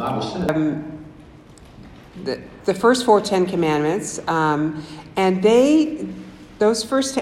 Bible says. The first 4 Ten Commandments, and those first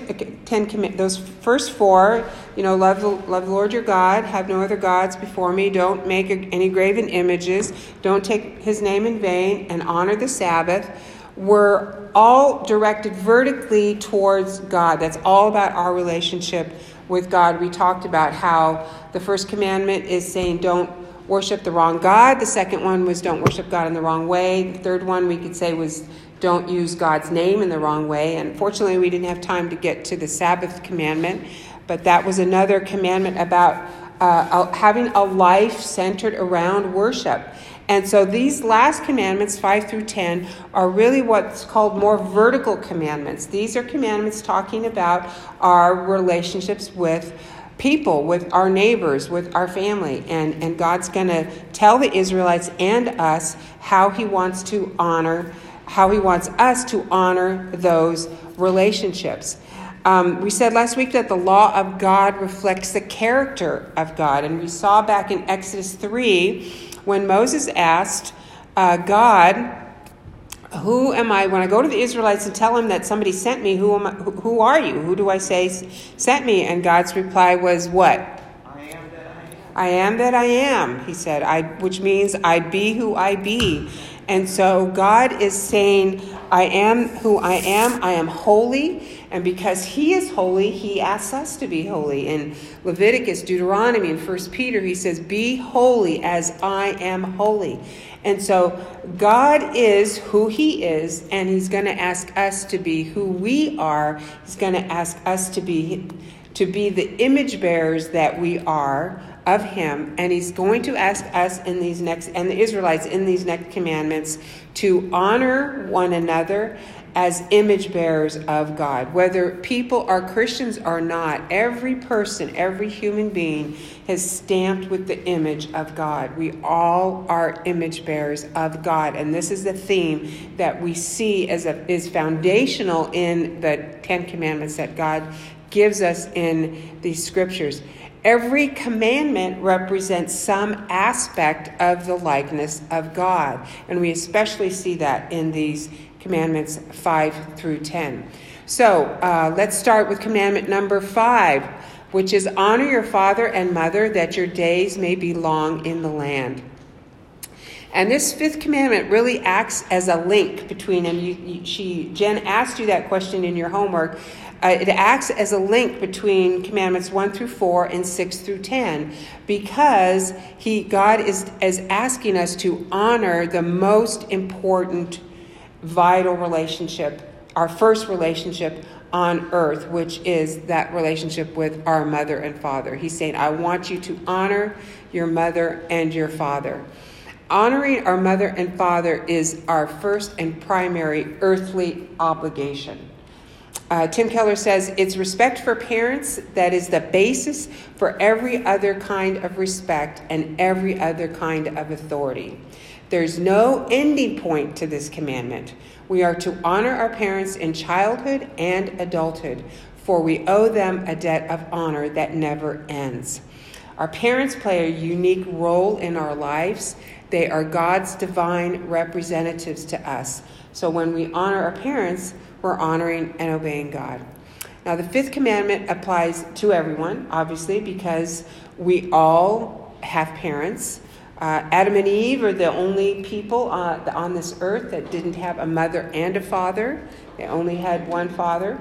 4, love the Lord your God, have no other gods before me, don't make any graven images, don't take his name in vain, and honor the Sabbath, were all directed vertically towards God. That's all about our relationship with God. We talked about how the first commandment is saying don't worship the wrong God. The second one was don't worship God in the wrong way. The third one we could say was don't use God's name in the wrong way. And fortunately, we didn't have time to get to the Sabbath commandment, but that was another commandment about having a life centered around worship. And so these last commandments, 5 through 10, are really what's called more vertical commandments. These are commandments talking about our relationships with people, with our neighbors, with our family. And God's going to tell the Israelites and us how he wants us to honor those relationships. We said last week that the law of God reflects the character of God. And we saw back in Exodus 3 when Moses asked God, who am I? When I go to the Israelites and tell them that somebody sent me, who are you? Who do I say sent me? And God's reply was what? I am that I am. I am that I am, he said, which means I be who I be. And so God is saying, I am who I am holy. And because he is holy, he asks us to be holy. In Leviticus, Deuteronomy, and 1 Peter, he says, be holy as I am holy. And so God is who he is, and he's going to ask us to be who we are. He's going to ask us to be the image bearers that we are of him. And he's going to ask us and the Israelites in these next commandments to honor one another as image bearers of God. Whether people are Christians or not, every person, every human being is stamped with the image of God. We all are image bearers of God. And this is the theme that we see is foundational in the 10 Commandments that God gives us in these scriptures. Every commandment represents some aspect of the likeness of God. And we especially see that in these commandments 5 through 10. So let's start with commandment number 5, which is honor your father and mother that your days may be long in the land. And this 5th commandment really acts as a link between, and Jen asked you that question in your homework. It acts as a link between commandments 1 through 4 and 6 through 10, because God is asking us to honor the most important, vital relationship, our first relationship on earth, which is that relationship with our mother and father. He's saying, I want you to honor your mother and your father. Honoring our mother and father is our first and primary earthly obligation. Tim Keller says, it's respect for parents that is the basis for every other kind of respect and every other kind of authority. There's no ending point to this commandment. We are to honor our parents in childhood and adulthood, for we owe them a debt of honor that never ends. Our parents play a unique role in our lives. They are God's divine representatives to us. So when we honor our parents, we're honoring and obeying God. Now, the 5th commandment applies to everyone, obviously, because we all have parents. Adam and Eve are the only people on this earth that didn't have a mother and a father. They only had one father.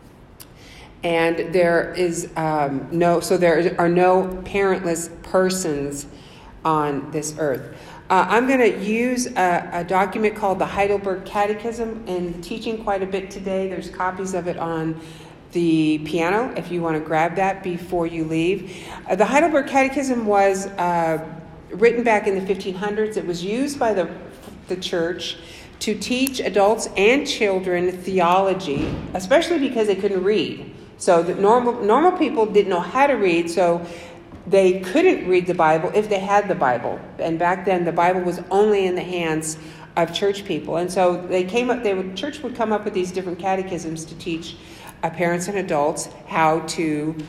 And there are no parentless persons on this earth. I'm going to use a document called the Heidelberg Catechism and teaching quite a bit today. There's copies of it on the piano if you want to grab that before you leave. The Heidelberg Catechism was written back in the 1500s. It was used by the church to teach adults and children theology, especially because they couldn't read. So the normal people didn't know how to read, so they couldn't read the Bible if they had the Bible. And back then, the Bible was only in the hands of church people. And so church would come up with these different catechisms to teach parents and adults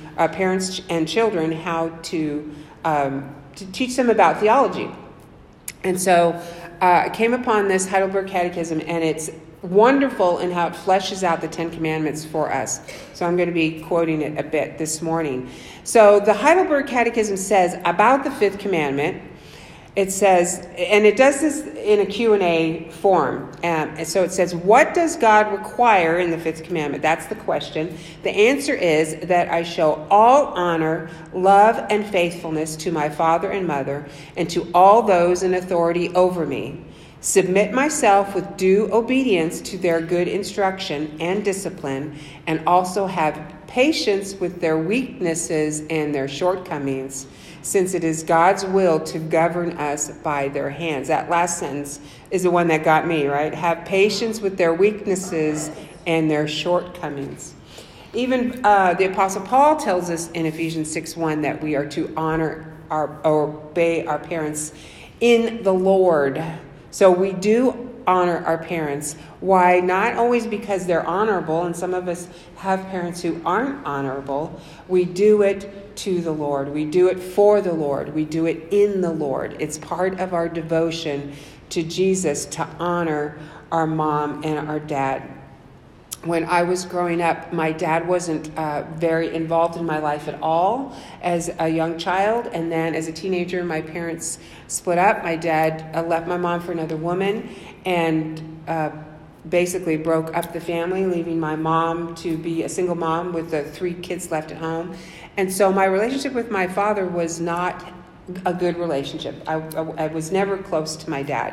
parents and children how to teach them about theology. And so I came upon this Heidelberg Catechism, and it's wonderful in how it fleshes out the Ten Commandments for us. So I'm going to be quoting it a bit this morning. So the Heidelberg Catechism says about the fifth commandment, it says, and it does this in a Q&A form. And so it says, what does God require in the fifth commandment? That's the question. The answer is that I show all honor, love, and faithfulness to my father and mother, and to all those in authority over me. Submit myself with due obedience to their good instruction and discipline, and also have patience with their weaknesses and their shortcomings, since it is God's will to govern us by their hands. That last sentence is the one that got me, right? Have patience with their weaknesses and their shortcomings. Even the Apostle Paul tells us in Ephesians 6:1 that we are to honor or obey our parents in the Lord. So we do honor our parents. Why? Not always because they're honorable, and some of us have parents who aren't honorable. We do it to the Lord. We do it for the Lord. We do it in the Lord. It's part of our devotion to Jesus to honor our mom and our dad. When I was growing up, my dad wasn't very involved in my life at all as a young child. And then as a teenager, my parents split up. My dad left my mom for another woman and basically broke up the family, leaving my mom to be a single mom with the 3 kids left at home. And so my relationship with my father was not a good relationship. I was never close to my dad.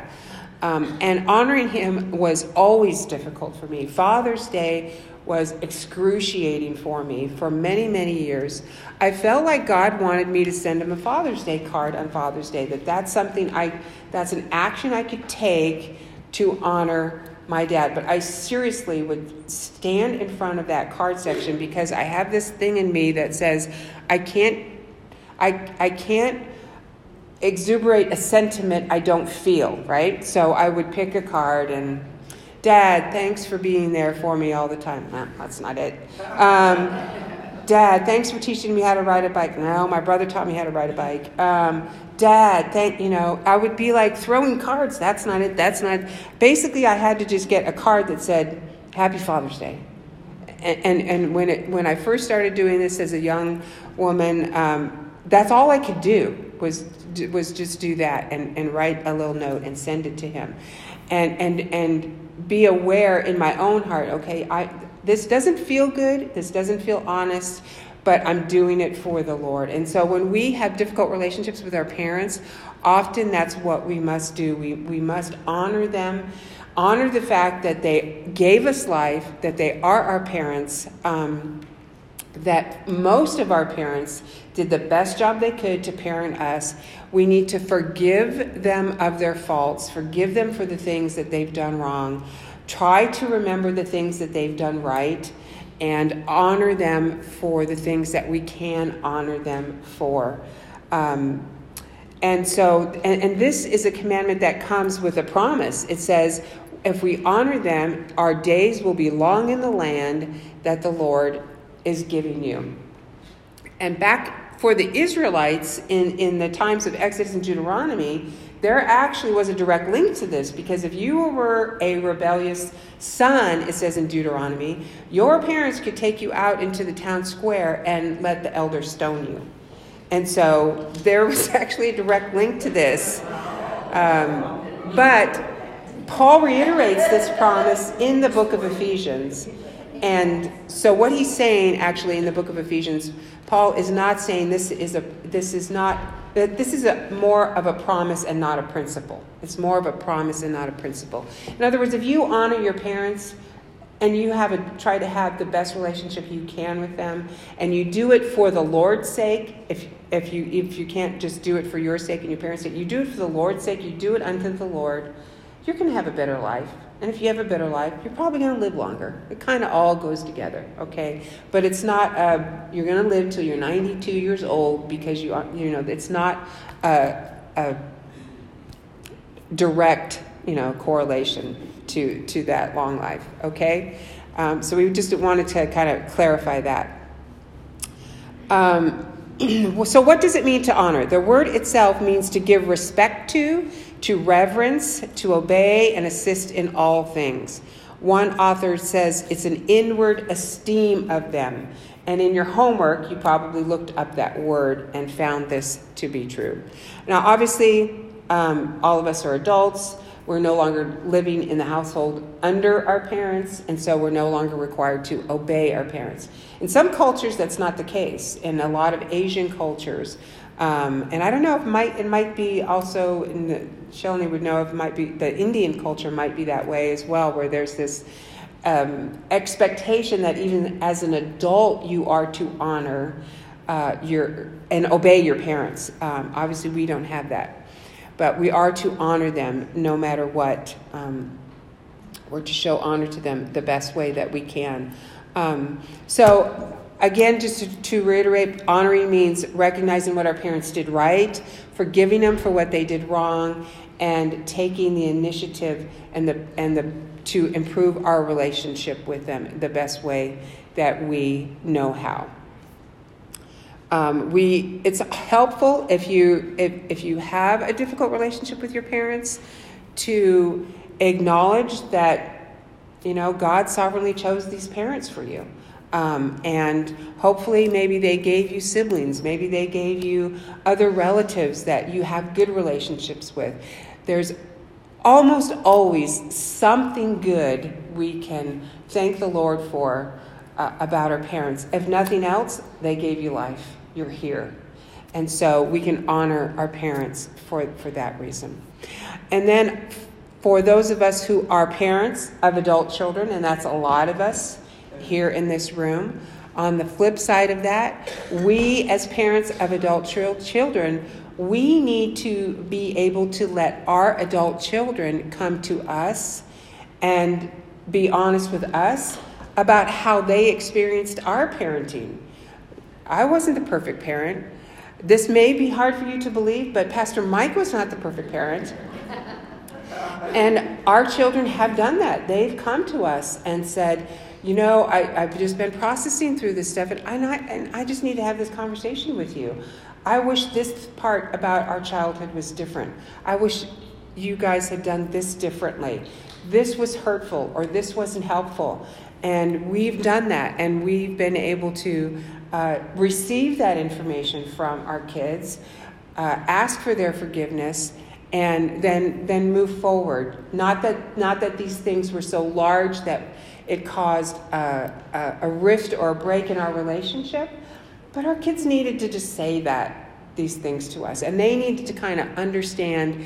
And honoring him was always difficult for me. Father's Day was excruciating for me for many, many years. I felt like God wanted me to send him a Father's Day card on Father's Day, that's an action I could take to honor my dad. But I seriously would stand in front of that card section because I have this thing in me that says I can't exuberate a sentiment I don't feel, right? So I would pick a card and, Dad, thanks for being there for me all the time. No, that's not it. Dad, thanks for teaching me how to ride a bike. No, my brother taught me how to ride a bike. Dad, I would be like throwing cards. That's not it. Basically, I had to just get a card that said, Happy Father's Day. And when I first started doing this as a young woman, that's all I could do was just do that and write a little note and send it to him, and be aware in my own heart. Okay, this doesn't feel good. This doesn't feel honest, but I'm doing it for the Lord. And so when we have difficult relationships with our parents, often that's what we must do. We must honor them, honor the fact that they gave us life, that they are our parents. That most of our parents did the best job they could to parent us. We need to forgive them of their faults, forgive them for the things that they've done wrong, try to remember the things that they've done right, and honor them for the things that we can honor them for. And this is a commandment that comes with a promise. It says, if we honor them, our days will be long in the land that the Lord is giving you. And back for the Israelites in the times of Exodus and Deuteronomy, there actually was a direct link to this, because if you were a rebellious son, it says in Deuteronomy, your parents could take you out into the town square and let the elders stone you. And so there was actually a direct link to this. But Paul reiterates this promise in the book of Ephesians. And so what he's saying actually in the book of Ephesians, Paul is not saying this is more of a promise and not a principle. It's more of a promise and not a principle. In other words, if you honor your parents and you try to have the best relationship you can with them, and you do it for the Lord's sake, if you can't just do it for your sake and your parents' sake, you do it for the Lord's sake, you do it unto the Lord, you're going to have a better life. And if you have a better life, you're probably going to live longer. It kind of all goes together, okay? But it's not, you're going to live till you're 92 years old because it's not a direct, correlation to that long life, okay? So we just wanted to kind of clarify that. So what does it mean to honor? The word itself means to give respect to reverence, to obey, and assist in all things. One author says it's an inward esteem of them. And in your homework, you probably looked up that word and found this to be true. Now, obviously, all of us are adults. We're no longer living in the household under our parents, and so we're no longer required to obey our parents. In some cultures, that's not the case. In a lot of Asian cultures, and I don't know if it might be also Shalini would know if it might be the Indian culture might be that way as well, where there's this expectation that even as an adult you are to honor and obey your parents. Obviously, we don't have that. But we are to honor them no matter what. We're to show honor to them the best way that we can. So, again, just to reiterate, honoring means recognizing what our parents did right, forgiving them for what they did wrong, and taking the initiative to improve our relationship with them the best way that we know how. It's helpful if you have a difficult relationship with your parents to acknowledge that, God sovereignly chose these parents for you. And hopefully maybe they gave you siblings. Maybe they gave you other relatives that you have good relationships with. There's almost always something good we can thank the Lord for about our parents. If nothing else, they gave you life. You're here. And so we can honor our parents for that reason. And then for those of us who are parents of adult children, and that's a lot of us here in this room, on the flip side of that, we as parents of adult children, we need to be able to let our adult children come to us and be honest with us about how they experienced our parenting. I wasn't the perfect parent. This may be hard for you to believe, but Pastor Mike was not the perfect parent. And our children have done that. They've come to us and said, I've just been processing through this stuff, and I just need to have this conversation with you. I wish this part about our childhood was different. I wish you guys had done this differently. This was hurtful, or this wasn't helpful. And we've done that, and we've been able to receive that information from our kids, ask for their forgiveness, and then move forward. Not that these things were so large that it caused a rift or a break in our relationship, but our kids needed to just say these things to us, and they needed to kind of understand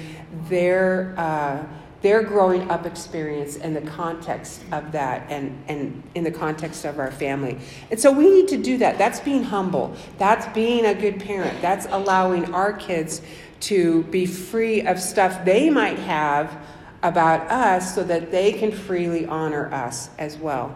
their growing up experience in the context of that and in the context of our family. And so we need to do that. That's being humble. That's being a good parent. That's allowing our kids to be free of stuff they might have about us so that they can freely honor us as well.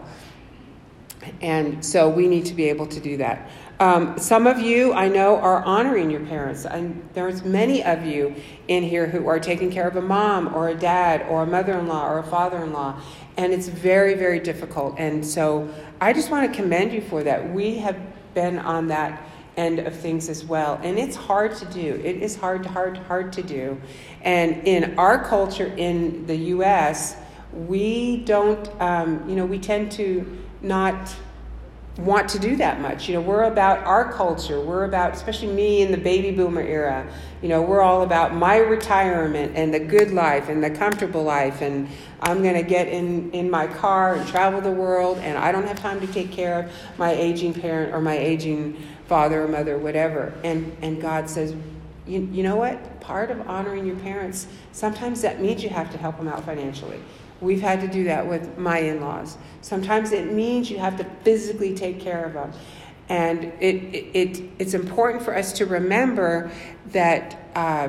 And so we need to be able to do that. Some of you, I know, are honoring your parents. There's many of you in here who are taking care of a mom or a dad or a mother-in-law or a father-in-law. And it's very, very difficult. And so I just want to commend you for that. We have been on that end of things as well. And it's hard to do. It is hard to do. And in our culture in the U.S., we don't, we tend to not want to do that much. We're about our culture. We're about, especially me in the baby boomer era, we're all about my retirement and the good life and the comfortable life. And I'm going to get in my car and travel the world, and I don't have time to take care of my aging parent or my aging father or mother, whatever. And God says, you know what? Part of honoring your parents, sometimes that means you have to help them out financially. We've had to do that with my in-laws. Sometimes it means you have to physically take care of them. And it's important for us to remember that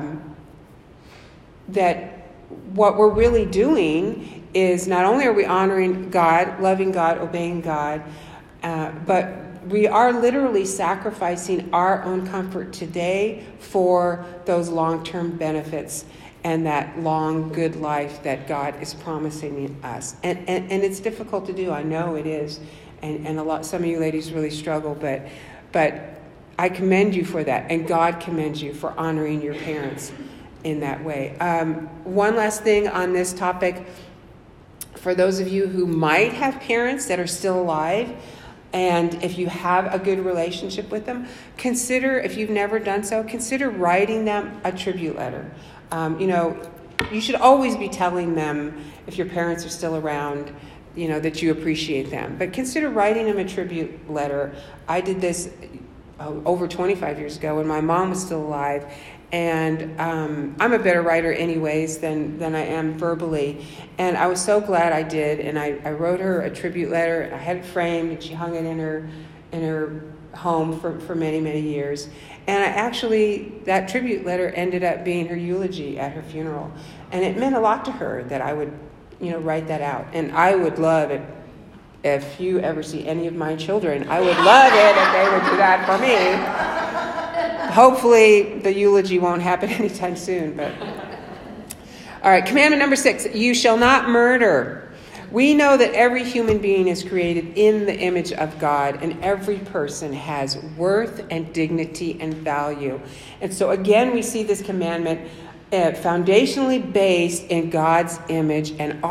that what we're really doing is not only are we honoring God, loving God, obeying God, but we are literally sacrificing our own comfort today for those long-term benefits and that long, good life that God is promising us. And it's difficult to do. I know it is. And some of you ladies really struggle, but I commend you for that, and God commends you for honoring your parents in that way. One last thing on this topic. For those of you who might have parents that are still alive, and if you have a good relationship with them, consider, if you've never done so, consider writing them a tribute letter. You should always be telling them, if your parents are still around, that you appreciate them. But consider writing them a tribute letter. I did this over 25 years ago when my mom was still alive. And I'm a better writer anyways than I am verbally. And I was so glad I did. And I wrote her a tribute letter. I had it framed, and she hung it in her home for many, many years. And that tribute letter ended up being her eulogy at her funeral. And it meant a lot to her that I would, write that out. And I would love it if you ever see any of my children. I would love it if they would do that for me. Hopefully the eulogy won't happen anytime soon. But all right, commandment number 6, you shall not murder. We know that every human being is created in the image of God, and every person has worth and dignity and value. And so again, we see this commandment foundationally based in God's image and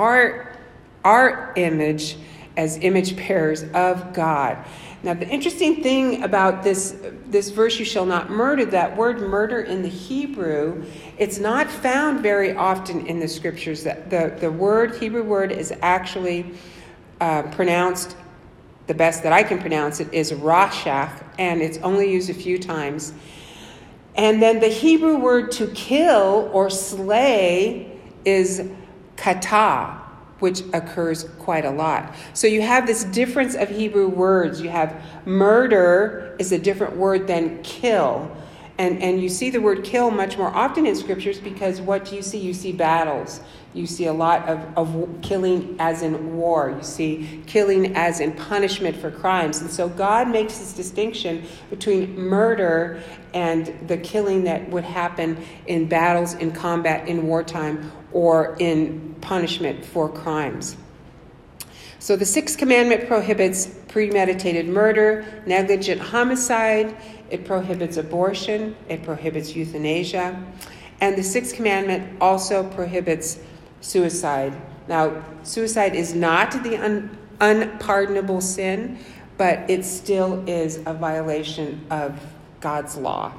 our image as image bearers of God. Now, the interesting thing about this verse, you shall not murder, that word murder in the Hebrew, it's not found very often in the scriptures. The Hebrew word is actually pronounced, the best that I can pronounce it, is rashach, and it's only used a few times. And then the Hebrew word to kill or slay is kata, which occurs quite a lot. So you have this difference of Hebrew words. You have murder is a different word than kill. And you see the word kill much more often in scriptures because what do you see? You see battles. You see a lot of killing as in war. You see killing as in punishment for crimes. And so God makes this distinction between murder and the killing that would happen in battles, in combat, in wartime, or in punishment for crimes. So the 6th commandment prohibits premeditated murder, negligent homicide. It prohibits abortion. It prohibits euthanasia. And the 6th commandment also prohibits suicide. Now, suicide is not the unpardonable sin, but it still is a violation of God's law.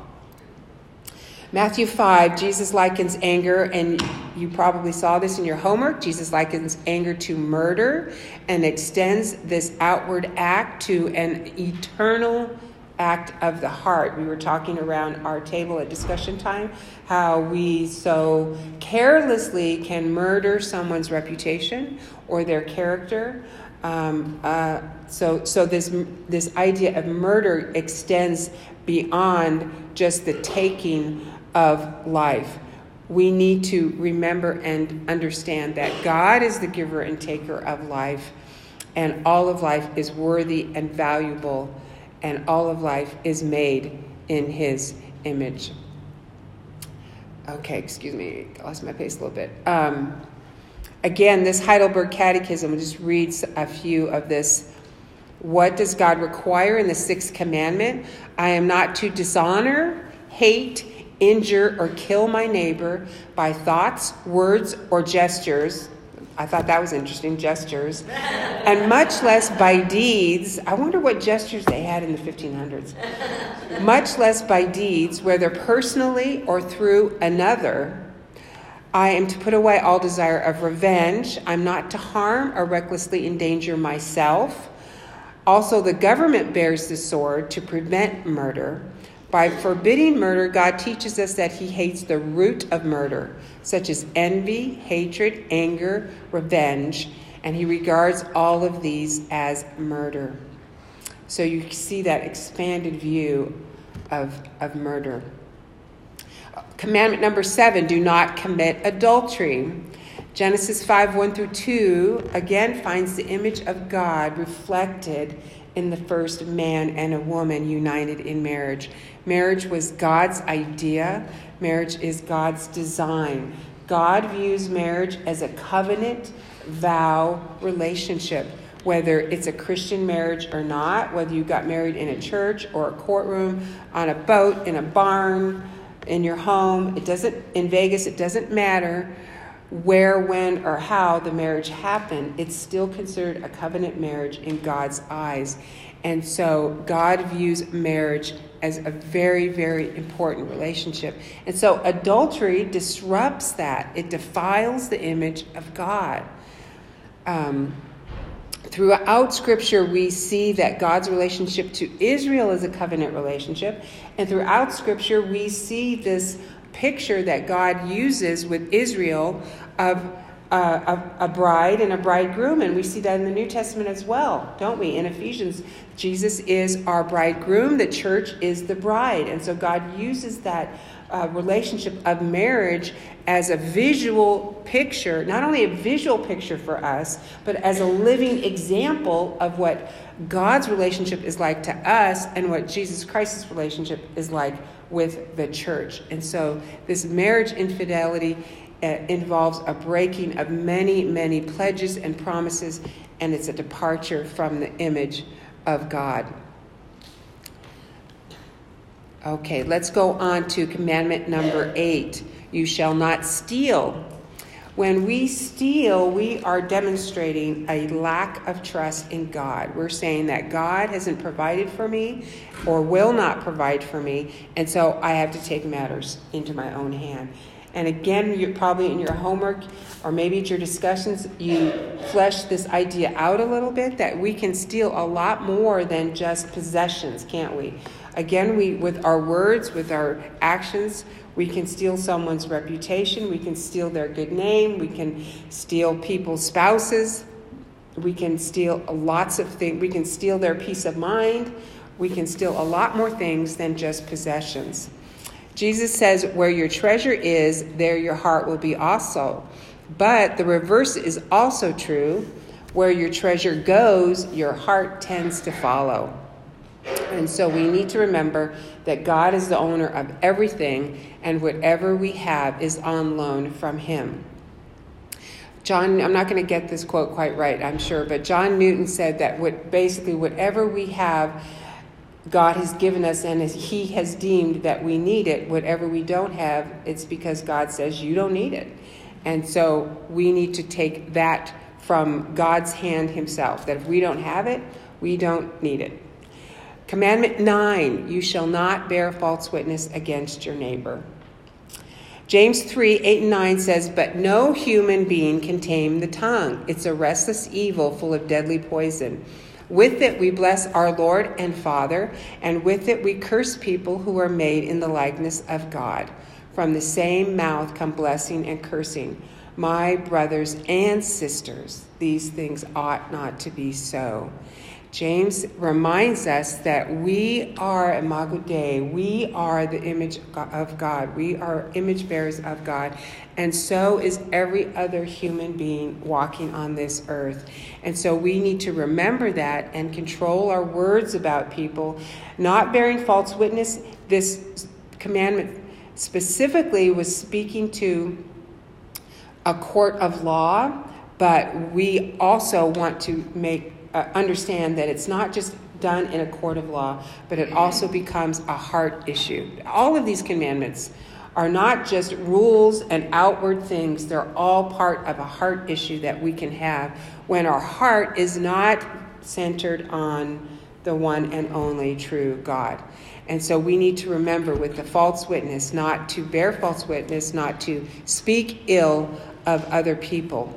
Matthew 5, Jesus likens anger, and you probably saw this in your homework. Jesus likens anger to murder and extends this outward act to an eternal act of the heart. We were talking around our table at discussion time how we so carelessly can murder someone's reputation or their character. So this idea of murder extends beyond just the taking of life. We need to remember and understand that God is the giver and taker of life, and all of life is worthy and valuable, and all of life is made in his image. Okay, excuse me, I lost my pace a little bit. Again, this Heidelberg Catechism, I'll just read a few of this. What does God require in the 6th commandment? I am not to dishonor, hate, injure, or kill my neighbor by thoughts, words, or gestures. I thought that was interesting, gestures. And much less by deeds. I wonder what gestures they had in the 1500s. Much less by deeds, whether personally or through another. I am to put away all desire of revenge. I'm not to harm or recklessly endanger myself. Also, the government bears the sword to prevent murder. By forbidding murder, God teaches us that he hates the root of murder, such as envy, hatred, anger, revenge, and he regards all of these as murder. So you see that expanded view of murder. Commandment number 7, do not commit adultery. Genesis 5, 1 through 2, again finds the image of God reflected in the first man and a woman united in marriage. Marriage was God's idea. Marriage is God's design. God views marriage as a covenant, vow relationship whether it's a Christian marriage or not, whether you got married in a church or a courtroom, on a boat, in a barn, in your home. In Vegas, it doesn't matter where, when, or how the marriage happened. It's still considered a covenant marriage in God's eyes. And so God views marriage as a very, very important relationship. And so adultery disrupts that. It defiles the image of God. Throughout Scripture, we see that God's relationship to Israel is a covenant relationship. And throughout Scripture, we see this picture that God uses with Israel of a bride and a bridegroom. And we see that in the New Testament as well, don't we? In Ephesians, Jesus is our bridegroom. The church is the bride. And so God uses that relationship of marriage as a visual picture, not only a visual picture for us, but as a living example of what God's relationship is like to us and what Jesus Christ's relationship is like with the church. And so this marriage infidelity involves a breaking of many, many pledges and promises, and it's a departure from the image of God. Okay, let's go on to commandment number 8. You shall not steal. When we steal, we are demonstrating a lack of trust in God. We're saying that God hasn't provided for me or will not provide for me, and so I have to take matters into my own hand. And again, you're probably in your homework or maybe at your discussions, you flesh this idea out a little bit, that we can steal a lot more than just possessions, can't we? Again, with our words, with our actions, we can steal someone's reputation. We can steal their good name. We can steal people's spouses. We can steal lots of things. We can steal their peace of mind. We can steal a lot more things than just possessions. Jesus says, where your treasure is, there your heart will be also. But the reverse is also true. Where your treasure goes, your heart tends to follow. And so we need to remember that God is the owner of everything, and whatever we have is on loan from him. I'm not going to get this quote quite right, I'm sure, but John Newton said that whatever we have, God has given us, and he has deemed that we need it. Whatever we don't have, it's because God says you don't need it. And so we need to take that from God's hand himself, that if we don't have it, we don't need it. Commandment 9, you shall not bear false witness against your neighbor. James 3:8-9 says, but no human being can tame the tongue. It's a restless evil full of deadly poison. With it we bless our Lord and Father, and with it we curse people who are made in the likeness of God. From the same mouth come blessing and cursing. My brothers and sisters, these things ought not to be so. James reminds us that we are Imago Dei. We are the image of God. We are image bearers of God. And so is every other human being walking on this earth. And so we need to remember that and control our words about people. Not bearing false witness, this commandment specifically was speaking to a court of law, but we also want to understand that it's not just done in a court of law, but it also becomes a heart issue. All of these commandments are not just rules and outward things. They're all part of a heart issue that we can have when our heart is not centered on the one and only true God. And so we need to remember with the false witness, not to bear false witness, not to speak ill of other people.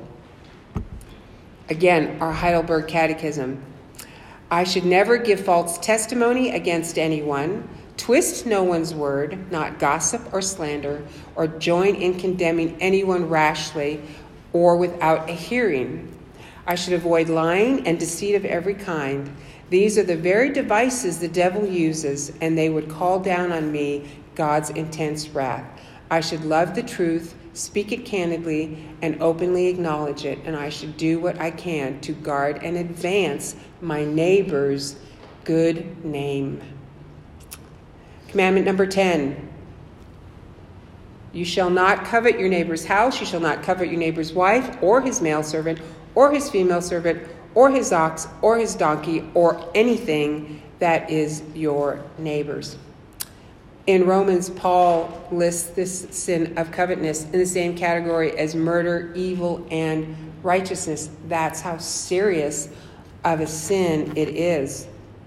Again, our Heidelberg Catechism. I should never give false testimony against anyone, twist no one's word, not gossip or slander, or join in condemning anyone rashly or without a hearing. I should avoid lying and deceit of every kind. These are the very devices the devil uses, and they would call down on me God's intense wrath. I should love the truth, speak it candidly, and openly acknowledge it, and I should do what I can to guard and advance my neighbor's good name. Commandment number 10. You shall not covet your neighbor's house. You shall not covet your neighbor's wife, or his male servant, or his female servant, or his ox, or his donkey, or anything that is your neighbor's. In Romans, Paul lists this sin of covetousness in the same category as murder, evil, and righteousness. That's how serious of a sin it is.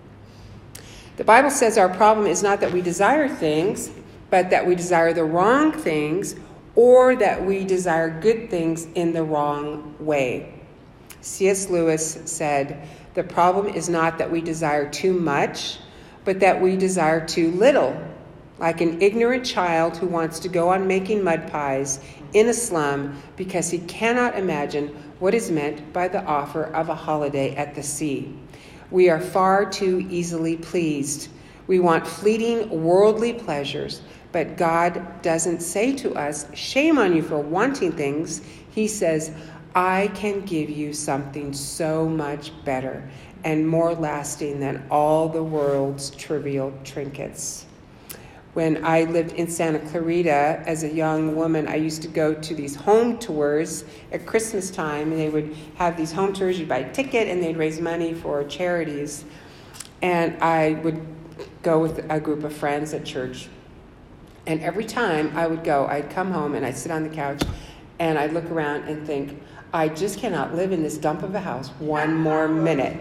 The Bible says our problem is not that we desire things, but that we desire the wrong things, or that we desire good things in the wrong way. C.S. Lewis said, the problem is not that we desire too much, but that we desire too little. Like an ignorant child who wants to go on making mud pies in a slum because he cannot imagine what is meant by the offer of a holiday at the sea. We are far too easily pleased. We want fleeting worldly pleasures, but God doesn't say to us, shame on you for wanting things. He says, I can give you something so much better and more lasting than all the world's trivial trinkets. When I lived in Santa Clarita as a young woman, I used to go to these home tours at Christmas time, and they would have these home tours. You'd buy a ticket, and they'd raise money for charities. And I would go with a group of friends at church. And every time I would go, I'd come home, and I'd sit on the couch, and I'd look around and think, I just cannot live in this dump of a house one more minute.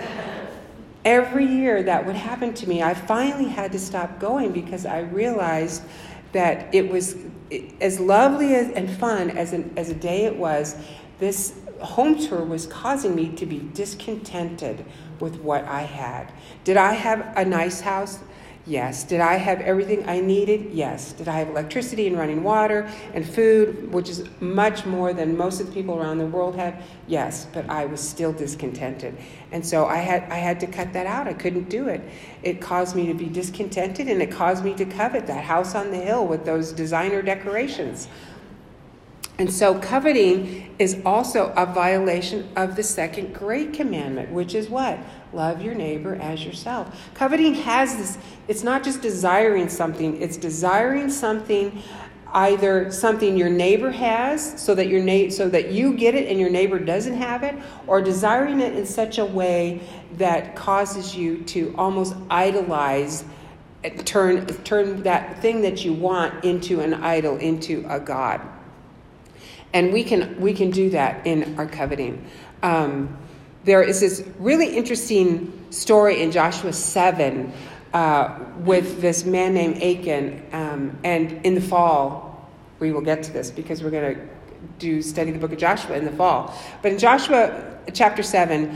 Every year that would happen to me, I finally had to stop going because I realized that it was as lovely and fun as a day it was. This home tour was causing me to be discontented with what I had. Did I have a nice house? Yes. Did I have everything I needed? Yes. Did I have electricity and running water and food, which is much more than most of the people around the world have? Yes. But I was still discontented. And so I had to cut that out. I couldn't do it. It caused me to be discontented, and it caused me to covet that house on the hill with those designer decorations. And so coveting is also a violation of the second great commandment, which is what? Love your neighbor as yourself. Coveting has this, it's not just desiring something, it's desiring something, either something your neighbor has so that you get it and your neighbor doesn't have it, or desiring it in such a way that causes you to almost idolize, turn that thing that you want into an idol, into a god. And we can do that in our coveting. There is this really interesting story in Joshua 7 with this man named Achan. And in the fall, we will get to this because we're going to study the book of Joshua in the fall. But in Joshua chapter 7,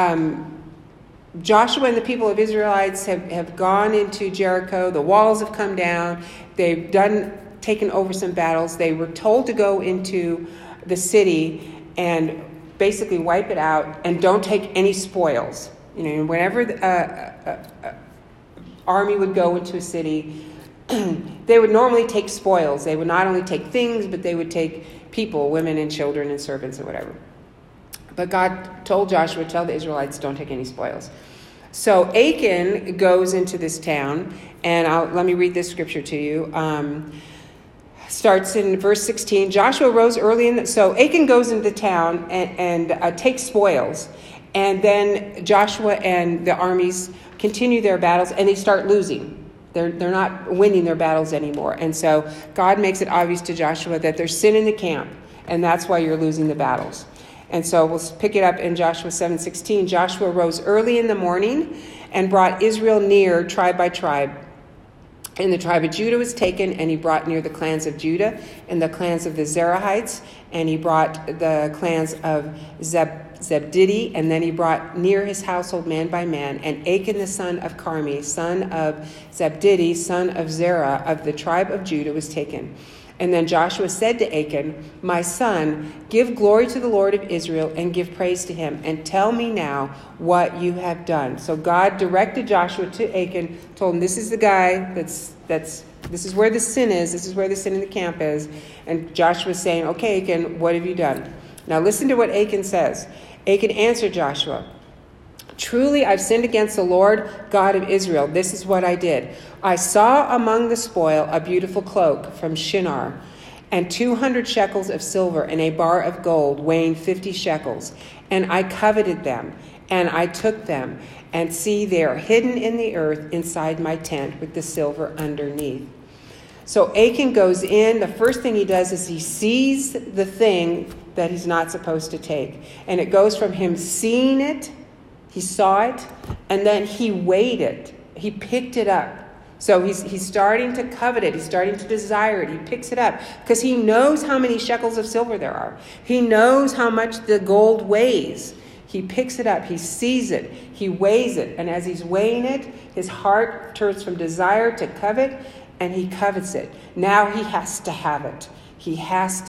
Joshua and the people of Israelites have gone into Jericho. The walls have come down. They've taken over some battles. They were told to go into the city and basically wipe it out and don't take any spoils. Whenever the army would go into a city, they would normally take spoils. They would not only take things, but they would take people, women and children and servants and whatever. But God told Joshua, tell the Israelites, don't take any spoils. So Achan goes into this town, and let me read this scripture to you. Starts in verse 16. Joshua rose early so Achan goes into town and takes spoils. And then Joshua and the armies continue their battles, and they start losing. They're not winning their battles anymore. And so God makes it obvious to Joshua that there's sin in the camp, and that's why you're losing the battles. And so we'll pick it up in Joshua 7:16. Joshua rose early in the morning and brought Israel near tribe by tribe. And the tribe of Judah was taken, and he brought near the clans of Judah and the clans of the Zerahites, and he brought the clans of Zebdidi, and then he brought near his household man by man. And Achan the son of Carmi, son of Zebdidi, son of Zerah, of the tribe of Judah, was taken. And then Joshua said to Achan, my son, give glory to the Lord of Israel and give praise to him, and tell me now what you have done. So God directed Joshua to Achan, told him, this is the guy this is where the sin is, this is where the sin in the camp is. And Joshua is saying, okay, Achan, what have you done? Now listen to what Achan says. Achan answered Joshua, Truly, I've sinned against the Lord God of Israel. This is what I did. I saw among the spoil a beautiful cloak from Shinar, and 200 shekels of silver, and a bar of gold weighing 50 shekels. And I coveted them, and I took them. And see, they are hidden in the earth inside my tent with the silver underneath. So Achan goes in. The first thing he does is he sees the thing that he's not supposed to take. And it goes from him seeing it, he saw it, and then he weighed it. He picked it up. So he's starting to covet it. He's starting to desire it. He picks it up because he knows how many shekels of silver there are. He knows how much the gold weighs. He picks it up. He sees it. He weighs it. And as he's weighing it, his heart turns from desire to covet, and he covets it. Now he has to have it. He has